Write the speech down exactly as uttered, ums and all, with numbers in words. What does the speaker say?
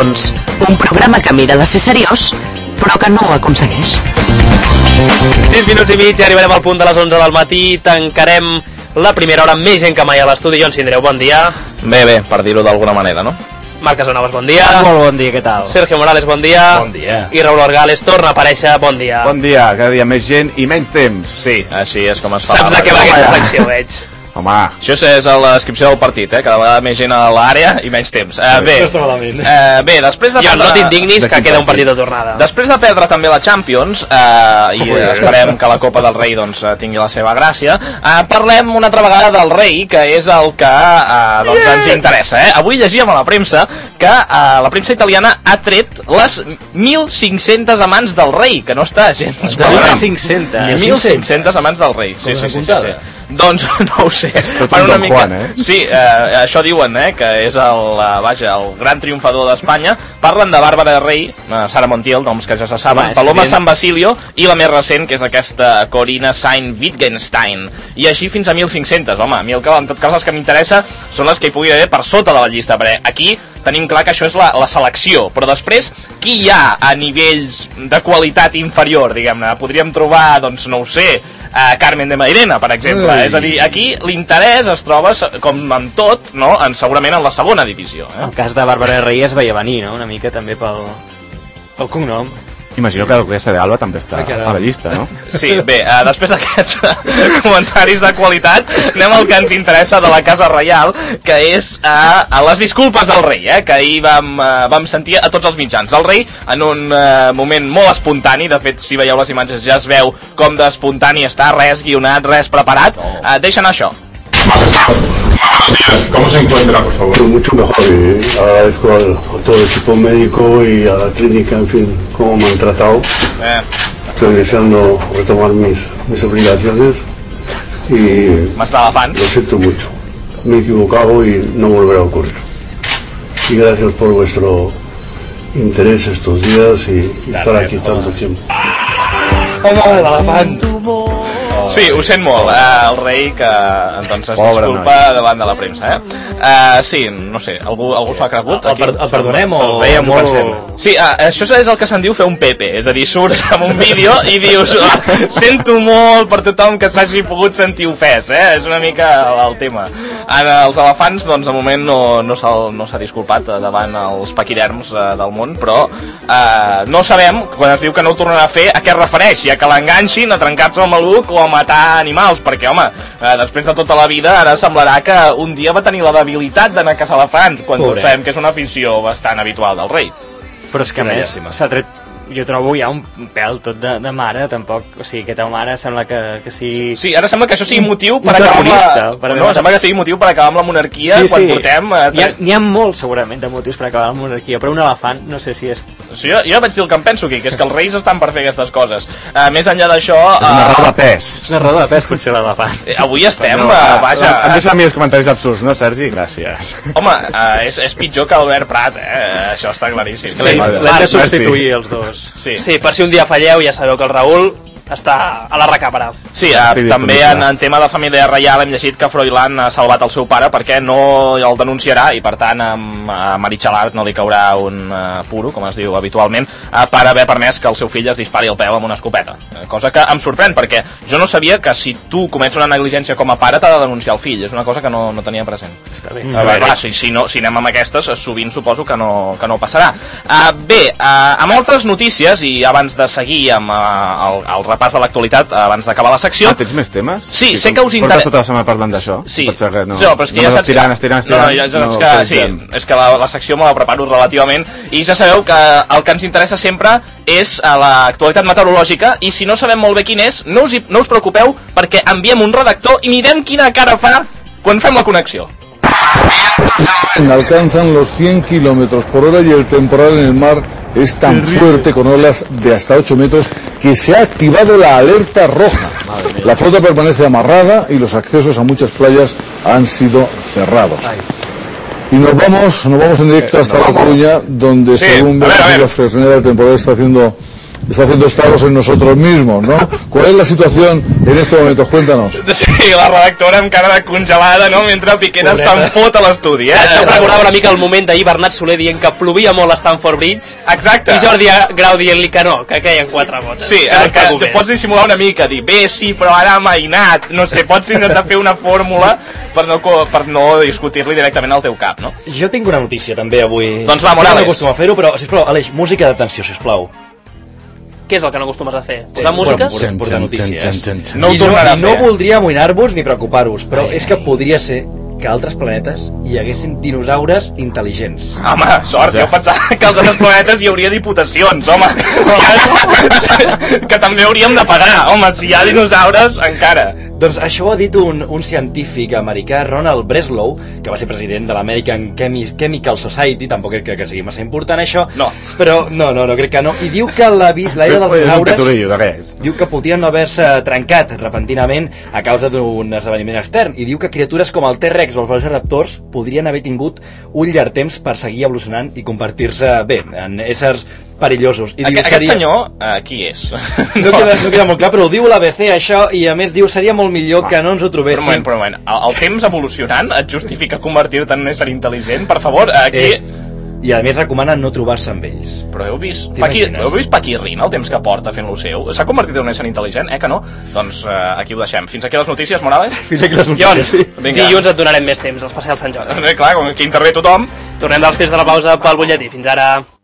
Champions, un programa que mira de ser seriós, però que no ho aconsegueix. sis minuts i mig, ja arribarem al punt de les onze del matí, tancarem la primera hora amb més gent que mai a l'estudi. Jon Cindreu, bon dia. Bé, bé, per dir-ho d'alguna manera, no? Marc Casanovas, bon dia. Molt bon dia, què tal? Sergio Morales, bon dia. Bon dia. I Raúl Orgales torna a aparèixer, bon dia. Bon dia, cada dia més gent i menys temps. Sí, així és com es fa. Saps de què va aquesta secció, veig? Home, això és a la descripció del partit, eh? Cada vegada més gent a l'àrea i menys temps. Uh, bé, uh, bé, després de jo perdre... no t'indignis que queda un partit de tornada. Després de perdre també la Champions, uh, i uh, esperem que la Copa del Rei doncs, tingui la seva gràcia, uh, parlem una altra vegada del Rei, que és el que uh, doncs, yeah. ens interessa. Eh? Avui llegíem a la premsa que uh, la premsa italiana ha tret les mil cinc-centes amants del Rei, que no està gens. mil cinc-centes? mil cinc-centes amants del Rei. Sí, sí, sí, sí, sí. Doncs no ho sé. És tot un Don mica... Juan, eh? Sí, eh, això diuen, eh, que és el, uh, vaja, el gran triomfador d'Espanya. Parlen de Bàrbara Rei, uh, Sara Montiel, noms que ja se saben, Home, Paloma San Basilio i la més recent, que és aquesta Corina Saint-Wittgenstein. I així fins a mil cinc-centes. Home, a mi el que, en tot cas, les que m'interessa són les que hi pugui haver per sota de la llista, perquè aquí tenim clar que això és la, la selecció, però després, qui hi ha a nivells de qualitat inferior, diguem-ne? Podríem trobar, doncs, no ho sé, a Carmen de Mairena, per exemple. Ui. És a dir, aquí l'interès es troba, com amb tot, no? en, segurament en la segona divisió. Eh? El cas de Bàrbara Rei es veia venir, no? Una mica també pel, pel cognom. Imagino que el Clesa de Alba també està a la llista, no? Sí, bé, uh, després d'aquests comentaris de qualitat, anem al que ens interessa de la Casa Reial, que és uh, a les disculpes del rei, eh, que ahir vam, uh, vam sentir a tots els mitjans. El rei, en un uh, moment molt espontani, de fet, si veieu les imatges ja es veu com d'espontani està, res guionat, res preparat, uh, deixa anar això. Buenos días, ¿cómo se encuentra, por favor? Mucho mejor y agradezco al, a todo el equipo médico y a la clínica, en fin, cómo me han tratado. Eh. Estoy deseando retomar mis, mis obligaciones y lo siento mucho. Me he equivocado y no volverá a ocurrir. Y gracias por vuestro interés estos días y, y estar aquí tanto tiempo. Home, l'elefant. Sí, ho sent molt, eh, el rei que doncs es Pobre disculpa noi. davant de la premsa, eh? Uh, sí, no sé, algú, algú s'ho ha cregut? El, el, el perdonem o el veiem molt... Sí, uh, això és el que se'n diu fer un Pepe, és a dir, surts amb un vídeo i dius oh, sento molt per tothom que s'hagi pogut sentir ofès, eh? És una mica el tema. En els elefants, doncs, de moment no, no s'ha no s'ha disculpat davant els paquiderms uh, del món, però uh, no sabem, quan es diu que no ho tornarà a fer, a què es refereix, a que l'enganxin, a trencar-se el maluc o a matar animals, perquè, home, eh, després de tota la vida, ara semblarà que un dia va tenir la debilitat d'anar a caçar elefants, quan tots sabem que és una afició bastant habitual del rei. Però és que, a més, s'ha tret, jo trobo ja un pèl tot de, de mare, tampoc, o sigui, aquesta mare sembla que, que sigui... Sí, ara sembla que això sigui motiu per acabar amb la... Per no, sembla que sigui motiu per acabar amb la monarquia sí, quan sí. portem... Eh, N'hi ha, ha molts, segurament, de motius per acabar amb la monarquia, però un elefant, no sé si és... Sí, jo, jo vaig dir el que em penso aquí, que és que els reis estan per fer aquestes coses. Uh, més enllà d'això... Uh, és una raó de pes. És una raó de pes, potser l'elefant. Eh, avui estem, no, uh, vaja... Em deixa a mi els comentaris absurds, no, Sergi? Gràcies. Home, uh, és, és pitjor que Albert Prat, eh? Això està claríssim. Sí, l'hem de substituir els dos. Sí. sí, per si un dia falleu, ja sabeu que el Raül està a la recàmera. Sí, eh, també en, en tema de família reial hem llegit que Froilán ha salvat el seu pare perquè no el denunciarà i per tant a Meritxell Art no li caurà un uh, puro, com es diu habitualment, uh, per haver permès que el seu fill es dispari el peu amb una escopeta, cosa que em sorprèn perquè jo no sabia que si tu comets una negligència com a pare t'ha de denunciar el fill, és una cosa que no, no tenia present. Està bé. A veure, clar, si, si, no, si anem amb aquestes sovint suposo que no, que no passarà. Uh, bé, uh, amb altres notícies i abans de seguir amb uh, el, el repàs de l'actualitat abans d'acabar la secció. Ah, tens més temes? Sí, sí sé que us interessa. Portes tota la setmana parlant d'això? Sí. Pot ser que no, no, però és que ja saps... estirant, estirant, estirant. No, no, ja, no, és que, sí, és que la, la secció me la preparo relativament i ja sabeu que el que ens interessa sempre és l'actualitat meteorològica i si no sabem molt bé quin és, no us, no us preocupeu perquè enviem un redactor i mirem quina cara fa quan fem la connexió. Alcanzan los cien kilómetros por hora y el temporal en el mar es tan fuerte con olas de hasta ocho metros que se ha activado la alerta roja. La flota permanece amarrada y los accesos a muchas playas han sido cerrados. Y nos vamos, nos vamos en directo hasta La Coruña, donde sí, según la Fresneda el temporal está haciendo está haciendo estragos en nosotros mismos, ¿no? ¿Cuál es la situación en estos momentos? Cuéntanos. Sí, la redactora amb cara de congelada, no?, mentre Piqueras se'n fot a l'estudi, eh? Em recordava una mica el moment d'ahir Bernat Soler dient que plovia molt a Stamford Bridge. Exacte. I Jordi Grau dient-li que no, que queien quatre gotes. Sí, que, que, que pots dissimular una mica, dir, bé, sí, però ara ha mainat, no sé, pots intentar fer una fórmula per no, per no discutir-li directament al teu cap, no? Jo tinc una notícia també avui. Doncs va, Morales. Sí, no acostumo a fer-ho, però, sisplau, Aleix, música d'atenció, sisplau. Què és el que no acostumes a fer? Posar músiques? Portar, portar notícies. No ho tornarà a fer. No voldria amoïnar-vos ni preocupar-vos, però és que podria ser que a altres planetes hi haguessin dinosaures intel·ligents. Home, sort, jo pensava que als altres planetes hi hauria diputacions, home. Si ha... que també hauríem de pagar, home, si hi ha dinosaures, encara. Doncs això ho ha dit un, un científic americà, Ronald Breslow, que va ser president de l'American Chemi Chemical Society, tampoc crec que, que sigui massa important això, no. però no, no, no crec que no, i diu que la l'era dels dinosaures diu que podrien no haver-se trencat repentinament a causa d'un esdeveniment extern, i diu que criatures com el T-Rex o els velociraptors podrien haver tingut un llarg temps per seguir evolucionant i convertir-se, bé, en éssers perillosos. I diu, aquest seria... senyor, uh, qui és? No queda, no queda molt clar, però ho diu l'A B C això, i a més diu seria molt millor que no ens ho trobéssim. Però un moment, però un moment. El, el temps evolucionant et justifica convertir-te en un ésser intel·ligent? Per favor, aquí... Eh, I a més recomana no trobar-se amb ells. Però heu vist, Paqui, heu vist Paquirrin, el temps que porta fent lo seu? S'ha convertit en un ésser intel·ligent? Eh que no? Doncs uh, aquí ho deixem. Fins aquí les notícies, Morales? Fins aquí les notícies, sí. Dilluns et donarem més temps, l'especial Sant Jordi. Eh, clar, com que intervé tothom. Tornem després de la pausa pel butlletí. Fins ara.